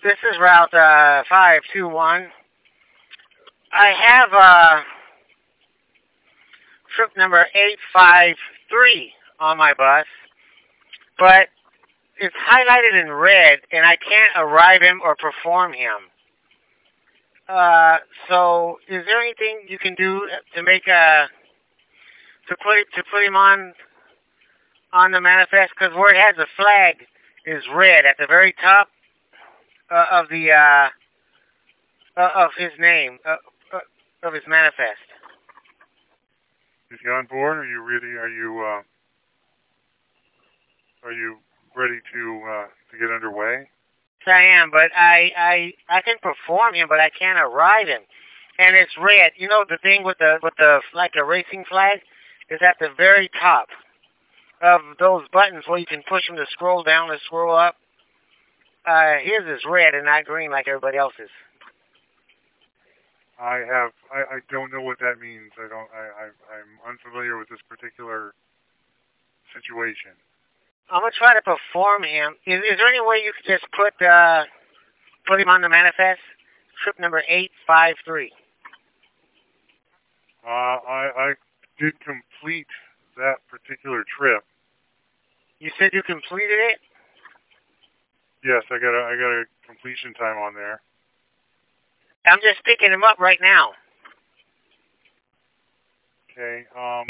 This is Route 521. I have trip number 853 on my bus, but it's highlighted in red, and I can't arrive him or perform him. So is there anything you can do to make to put him on the manifest? Because where it has the flag is red at the very top of the of his name of his manifest. Is he on board? Are you ready to get underway? Yes, I am, but I can perform him, but I can't arrive him. And it's red. You know the thing with the like a racing flag is at the very top of those buttons where you can push them to scroll down or scroll up. His is red and not green like everybody else's. I don't know what that means. I'm unfamiliar with this particular situation. I'm gonna try to perform him. Is there any way you could just put him on the manifest? Trip number 853. I did complete that particular trip. You said you completed it? Yes, I got a completion time on there. I'm just picking him up right now. Okay.